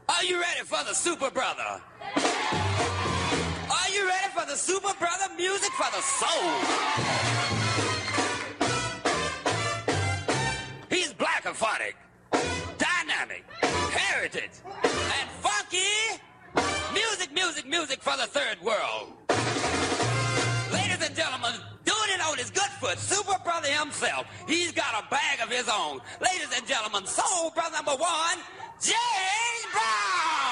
Are you ready for the Super Brother? Are you ready for the Super Brother music for the soul? He's blackophonic, dynamic, heritage, and funky. Music, music, music for the third world. Ladies and gentlemen, doing it on his good foot, Super Brother himself. He's got a bag of his own. Ladies and gentlemen, Soul Brother number 1, James Brown.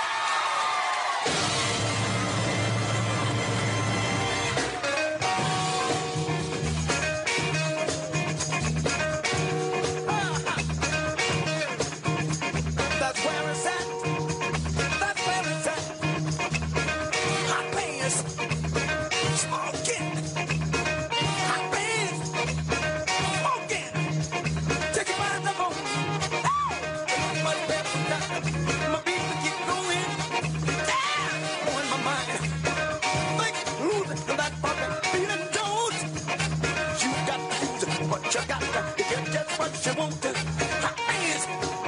That's where it's at. That's where it's at. Hot pants, smoking. Hot pants, smoking. Take your mind up on. My breath is down. My beat will keep going. Down on my mind. Think losing that fucking feeling don't. You got to use it, but you got to get just what you want to. Hot pants,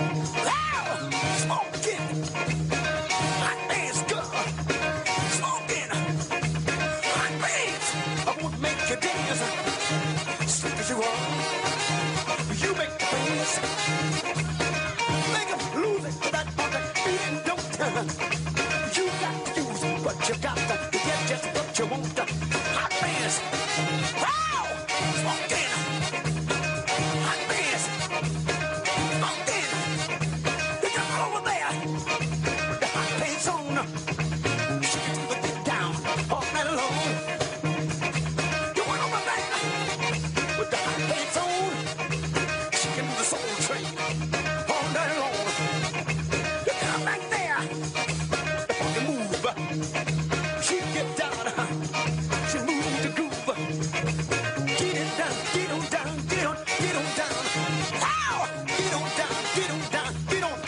smoking. Hot pants, girl. Smoking. Hot pants. I won't make you dance. Slick as you are. You make the dance. Make them lose it to that fucking feeling don't. You got to use it, but you got to get just what you want to. Hot pants. Wow! Smoking. Hot pants. Smoking. You come over there with the hot pants on. Shake it to the beat down all night long. You went over there with the hot pants on. Shaking the soul train all night long. You come back there, the funky move. She get down, she move the groove. Get it down, get on down, get on down. Wow! Get on down, get on down, get on.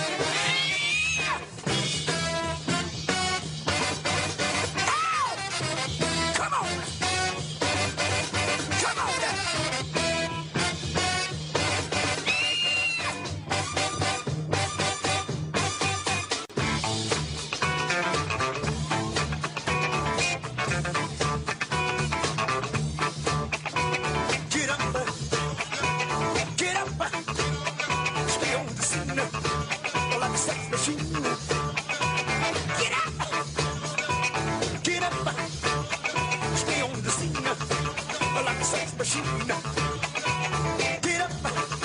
Ow! Come on! Come on now! Get up, get up, stay on the scene like a sex machine. Get up, stay on the scene like a sex machine. Get up,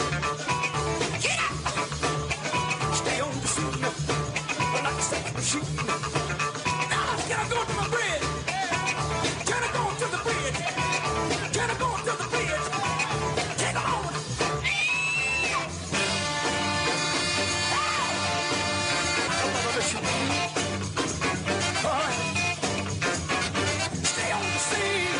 stay on the scene like a sex machine. Now, can I go to my bridge? Can I go to the bridge? Can I go to the bridge? Take on. All right. Stay on the scene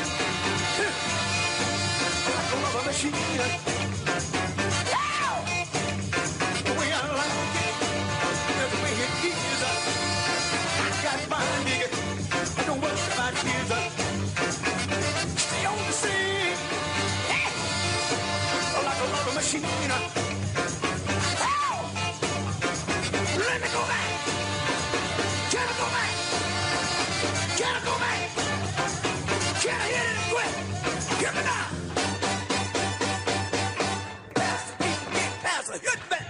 like a rubber machine. Wow! The way I like it, that's the way it is. I got mine, nigga. I don't worry about his. Stay on the scene like a rubber machine. Wow! Let me go back. Can I go back? Can I go back? Can I hit it quick? Give me now. Pass the beat, pass the hit back.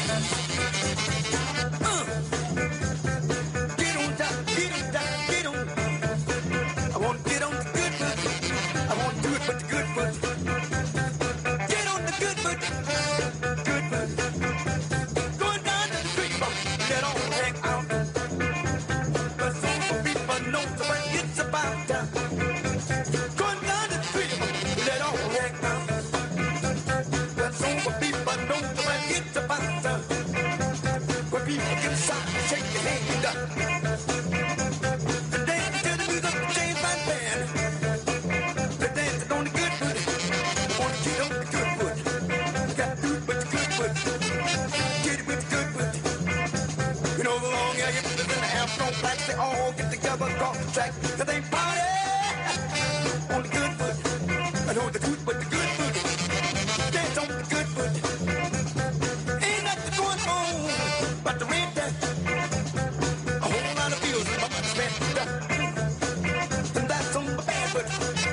Get on down, get on down, get on. I want to get on the good foot. I want to do it with the good foot. Get on the good foot. Good foot. Going down to the street, let all hang out. But some people know when it's about time. Going down the street, let all hang out. But some people know when it's about time. When people get shot, shake your hand up. The dance to the music of the James Brown band. The dancing on the good foot. Want to get on the good foot. You got to do it with the good foot. Get it with the good foot. You know the long hair hippers and the afro blacks, they all get together across the track. Cause they party on the good foot. I know the good with the good foot. Dance on the good foot. Ain't nothing going on but the red dance. A whole lot of bills my money spent. And that's on my bad, but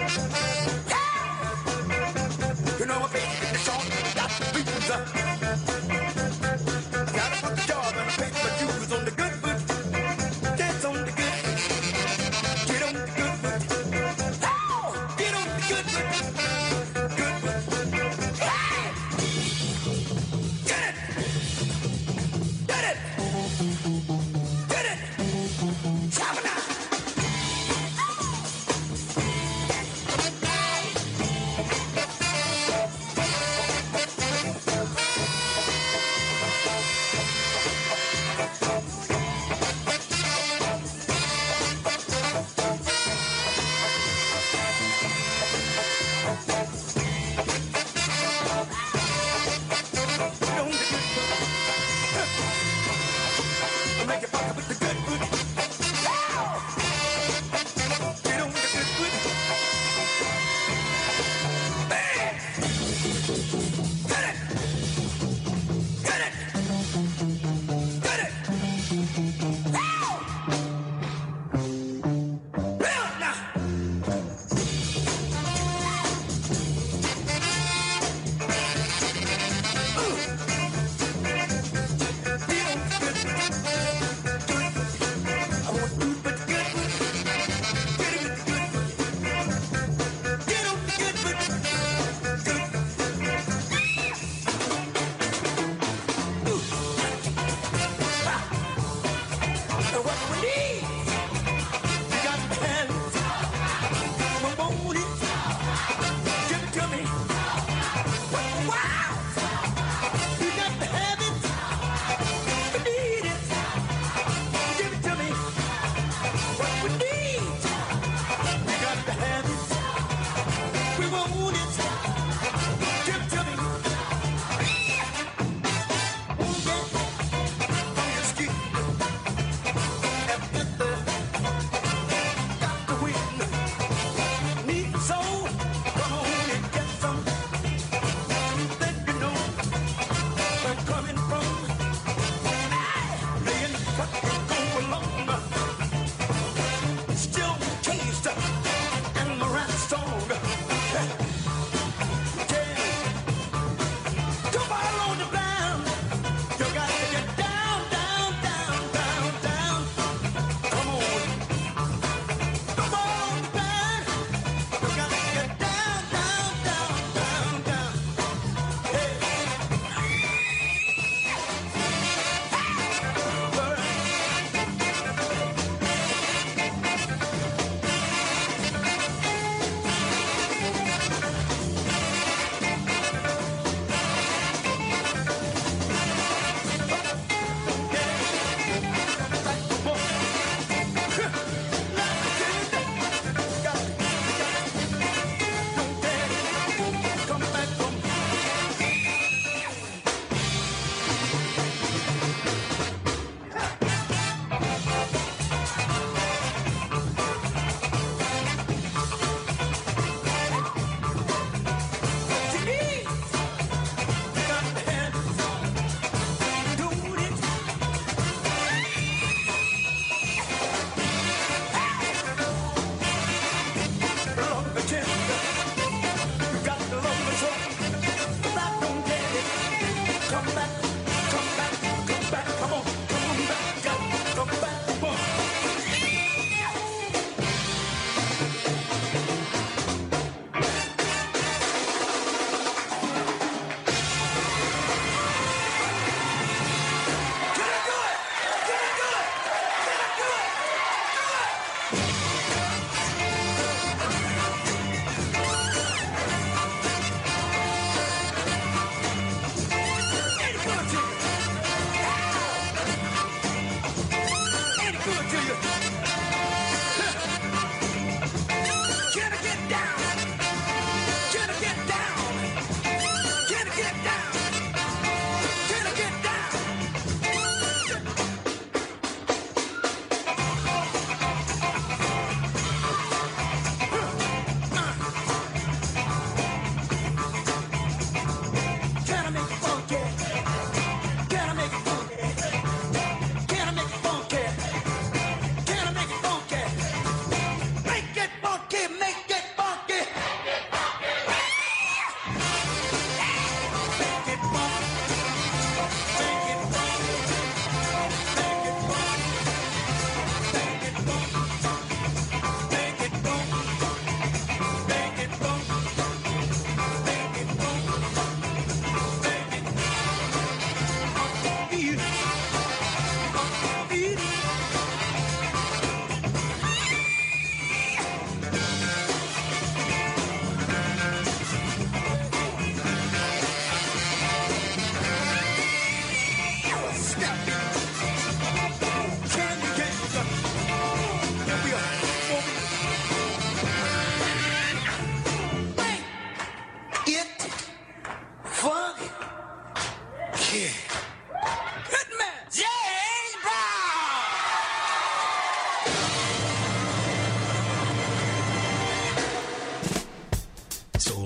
you know, my baby, it's on, got the blues. I gotta put the job and I pay my dues on the good foot. Dance on the good foot. Get on the good foot. Oh, get on the good foot. Good foot. Hey! Get it! Get it!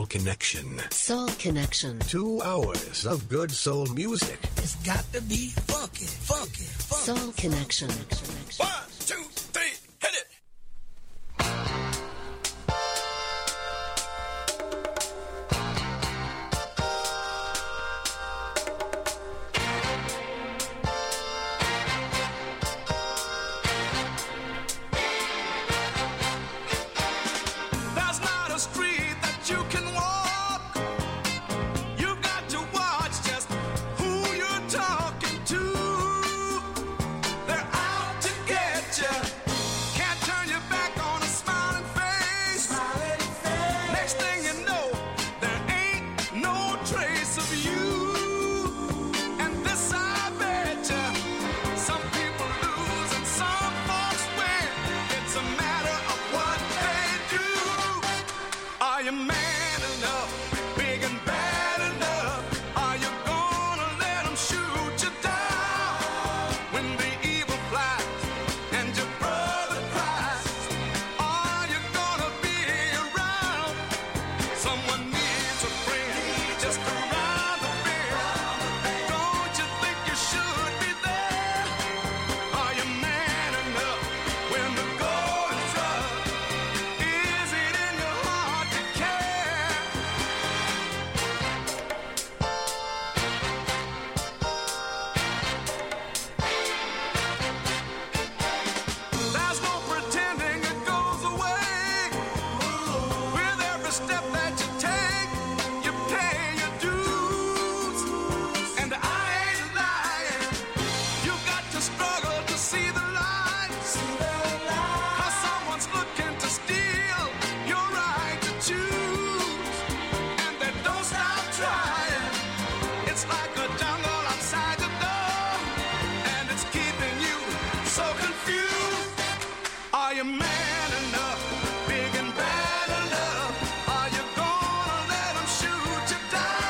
Connection. Soul Connection. 2 hours of good soul music. It's got to be funky, funky, funky. Soul Connection. 1, 2, 3, hit it. There's not a street that you can walk. You got to watch just who you're talking to. They're out to get you. Can't turn your back on a smiling face. Next thing you know, there ain't no trace of you. And this I bet you, some people lose and some folks win. It's a matter of what they do. Are you man enough, big and bad enough? Are you gonna let them shoot you down when the evil flies and your brother cries? Are you gonna be around? Someone needs a friend just around the bend. Don't you think you should be there? Are you man enough when the going's rough? Is it in your heart to care? There's no pretending it goes away. With every step that you take, you pay your dues. And I ain't lying. You got to struggle to see the light. 'Cause someone's looking to steal your right to choose. And they don't stop trying. It's like a jungle outside the door. And it's keeping you so confused. Are you man enough, big and bad enough? Are you gonna let them shoot you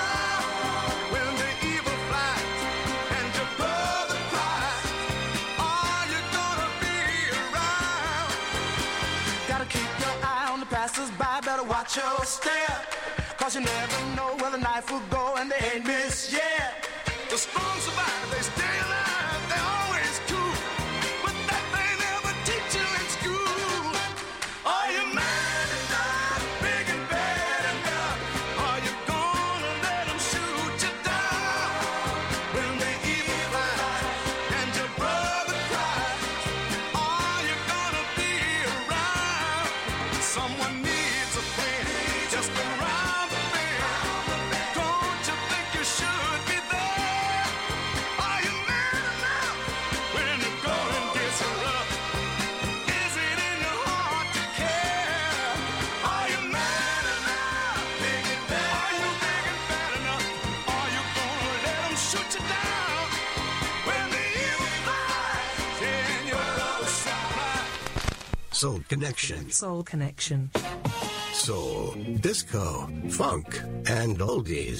down when the evil flies and your brother cries? Are you gonna be around? Gotta keep your eye on the passers-by, better watch your step. 'Cause you never know where the knife will go and they ain't missed yet. The strong survive, they stay alive, they always cool. But that they never teach you in school. Are you man enough, big and bad enough? Are you gonna let them shoot you down when the evil flies and your brother cries? Are you gonna be around? Someone needs a friend just around the bend. Don't you think you should be there? Are you man enough when the going gets rough? Is it in your heart to care? Are you man enough, big and bad? Are you big and bad enough? Are you gonna let them shoot you down when the evil flies and your brother cries? Soul Connection. Soul Connection. Soul, disco, funk, and oldies.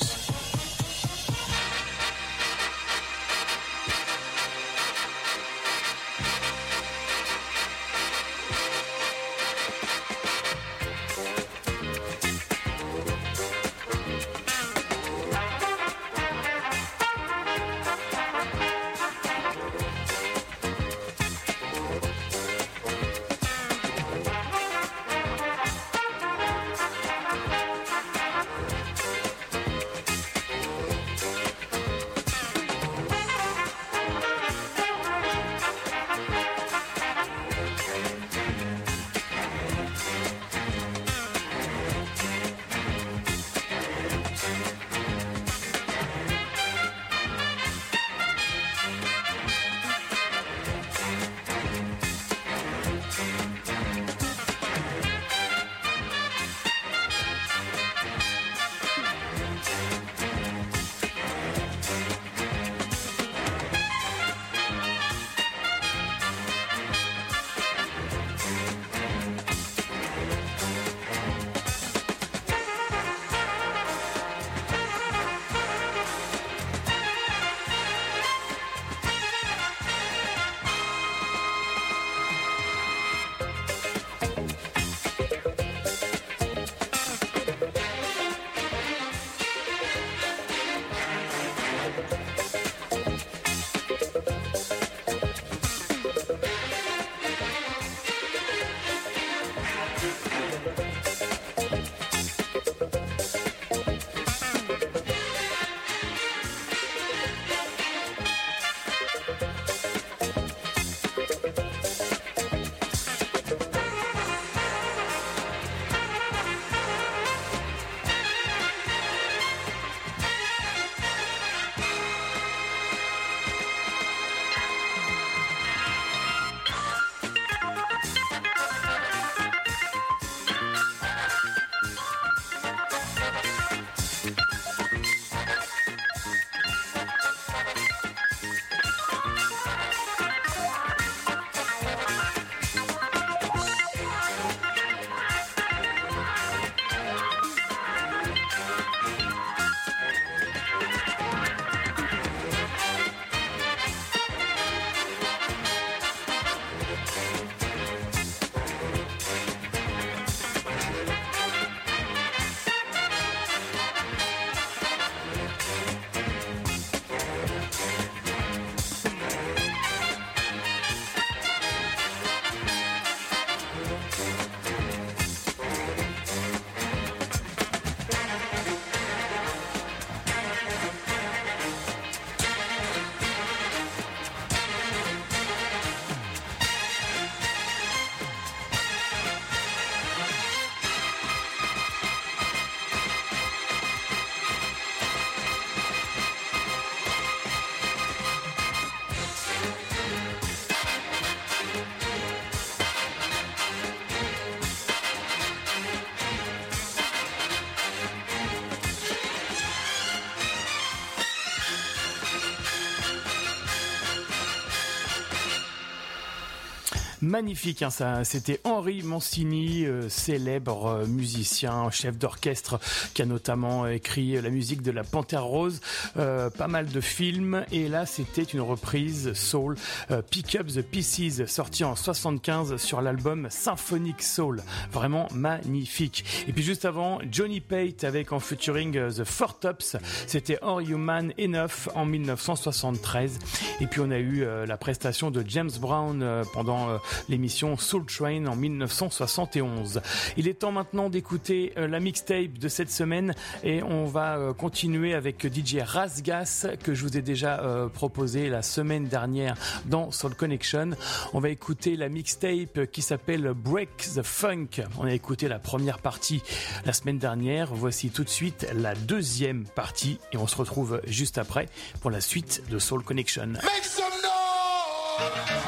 Magnifique, hein, ça. C'était Henry Mancini, célèbre musicien, chef d'orchestre, qui a notamment écrit la musique de La Panthère Rose, pas mal de films. Et là, c'était une reprise soul, Pick Up the Pieces, sorti en 75 sur l'album Symphonic Soul. Vraiment magnifique. Et puis juste avant, Johnny Pate avec en featuring The Four Tops, c'était Are You Man Enough en 1973. Et puis on a eu la prestation de James Brown pendant l'émission Soul Train en 1971. Il est temps maintenant d'écouter la mixtape de cette semaine et on va continuer avec DJ Rasgas que je vous ai déjà proposé la semaine dernière dans Soul Connection. On va écouter la mixtape qui s'appelle Break the Funk. On a écouté la première partie la semaine dernière. Voici tout de suite la deuxième partie et on se retrouve juste après pour la suite de Soul Connection. Make some noise!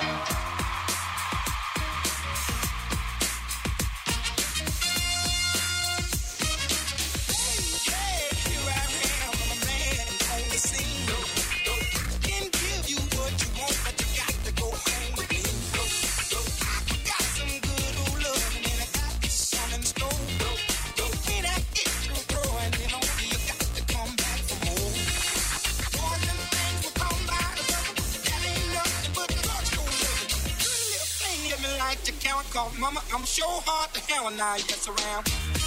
Cause mama, I'm sure hard to hell now, yes around.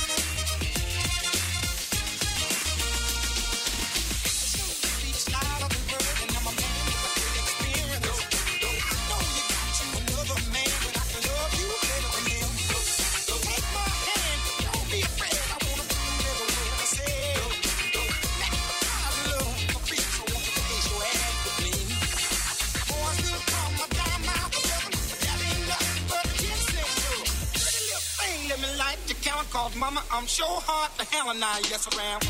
Cause mama, I'm sure hard to hell now, yes around.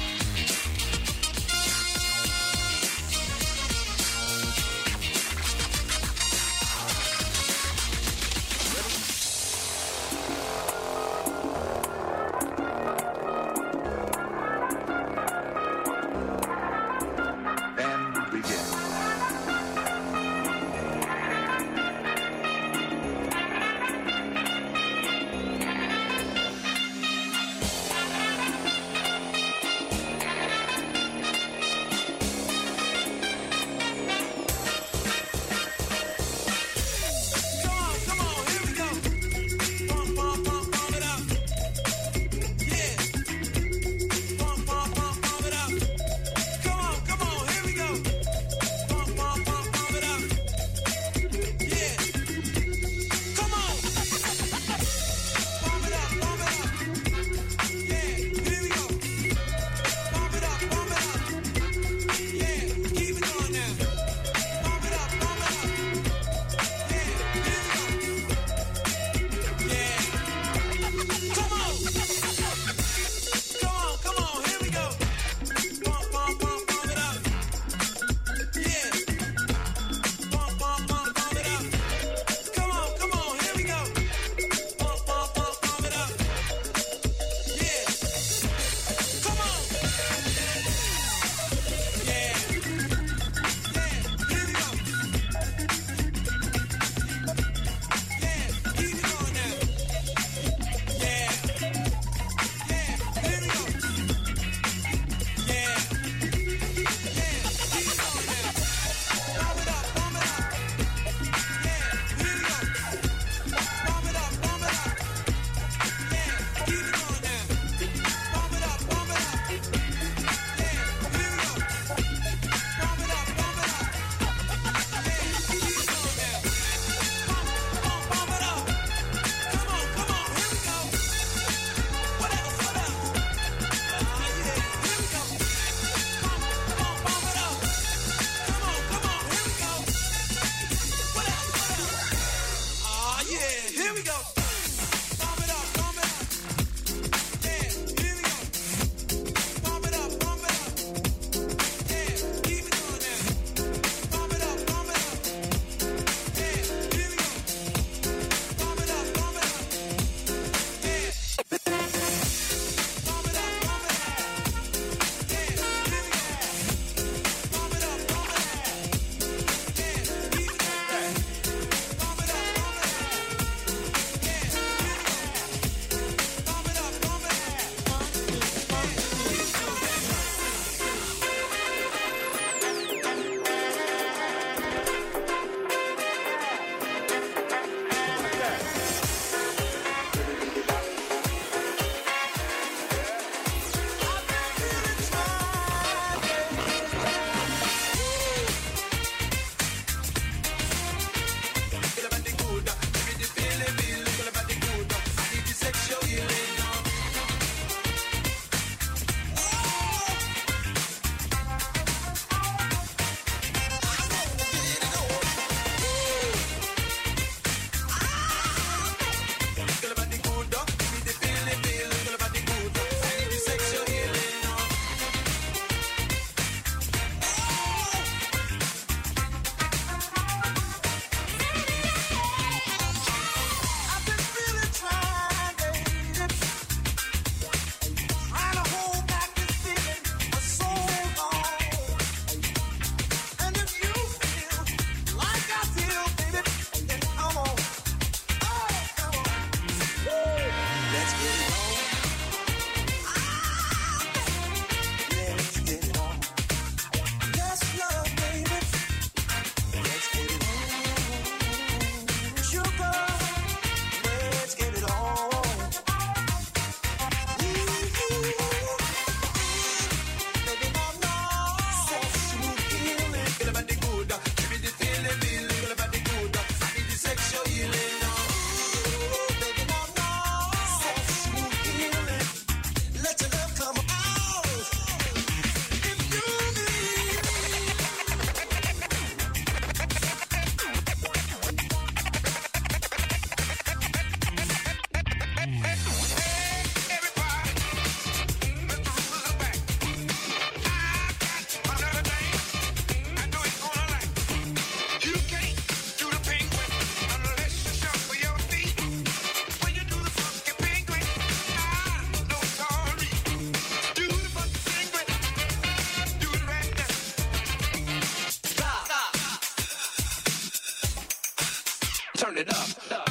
turn it up.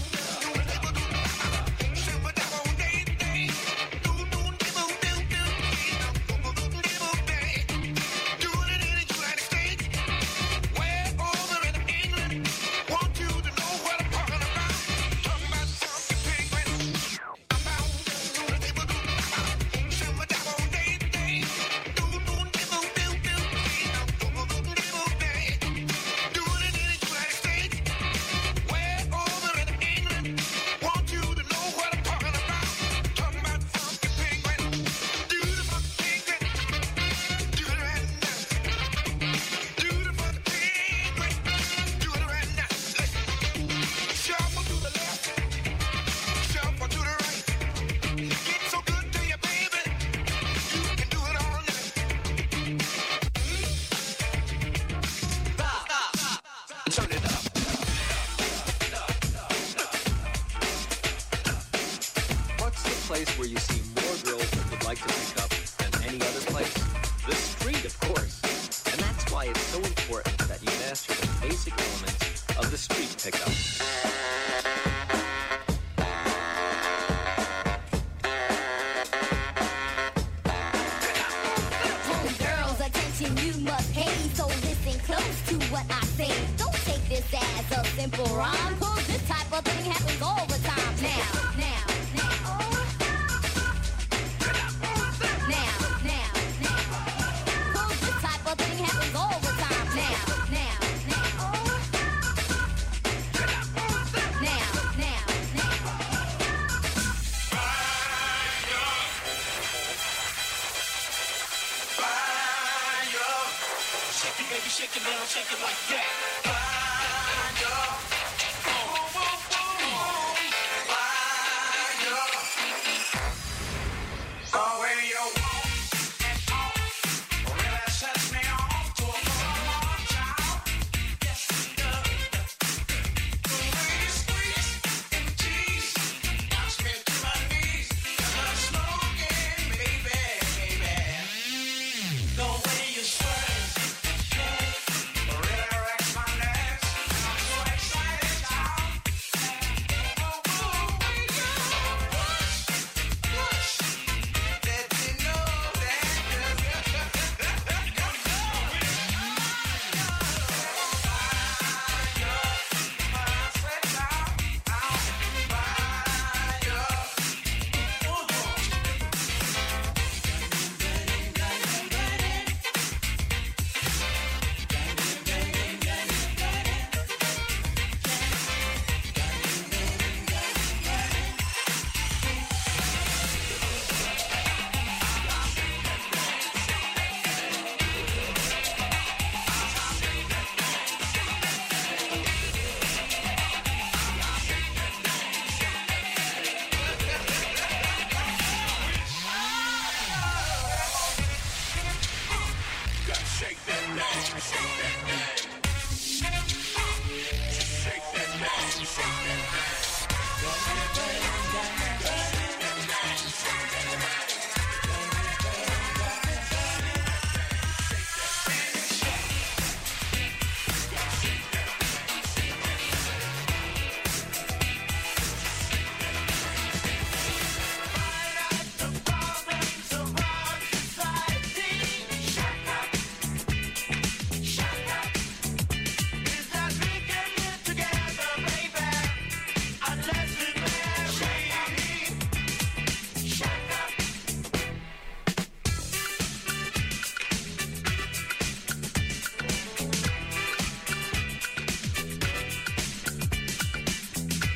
Where you see more girls that would like to pick up than any other place? The street, of course. And that's why it's so important that you master the basic elements of the street pickup. Homegirls, attention you must pay, so listen close to what I say. Don't take this as a simple rhyme, cause this type of thing happens all the time. Now. Shake it, baby, shake it now, shake it like that.